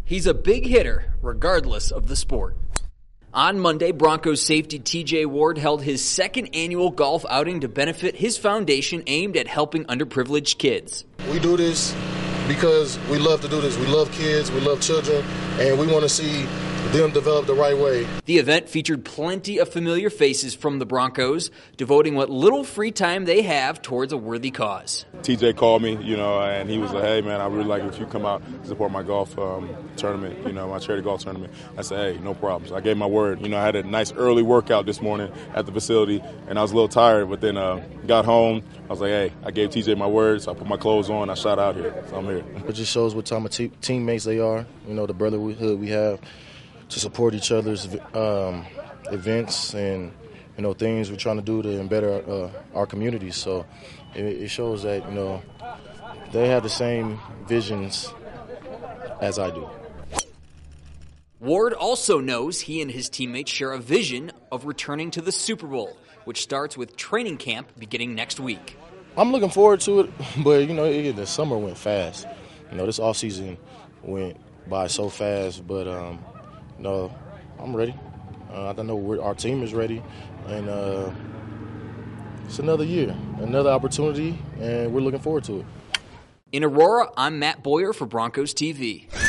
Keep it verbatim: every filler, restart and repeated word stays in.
He's a big hitter, regardless of the sport. On Monday, Broncos safety T J Ward held his second annual golf outing to benefit his foundation aimed at helping underprivileged kids. We do this because we love to do this. We love kids, we love children, and we want to see them develop the right way. The event featured plenty of familiar faces from the Broncos, devoting what little free time they have towards a worthy cause. T J called me, you know, and he was like, hey, man, I really like it if you come out and support my golf um, tournament, you know, my charity golf tournament. I said, hey, no problems. I gave my word. You know, I had a nice early workout this morning at the facility, and I was a little tired, but then uh, got home. I was like, hey, I gave T J my word, so I put my clothes on. I shot out here, so I'm here. It just shows what type of te- teammates they are, you know, the brotherhood we have to support each other's um, events and, you know, things we're trying to do to better uh, our communities. So it, it shows that, you know, they have the same visions as I do. Ward also knows he and his teammates share a vision of returning to the Super Bowl, which starts with training camp beginning next week. I'm looking forward to it, but, you know, it, the summer went fast. You know, this offseason went by so fast, but, um, no, I'm ready. Uh, I know we're, our team is ready, and uh, it's another year, another opportunity, and we're looking forward to it. In Aurora, I'm Matt Boyer for Broncos T V.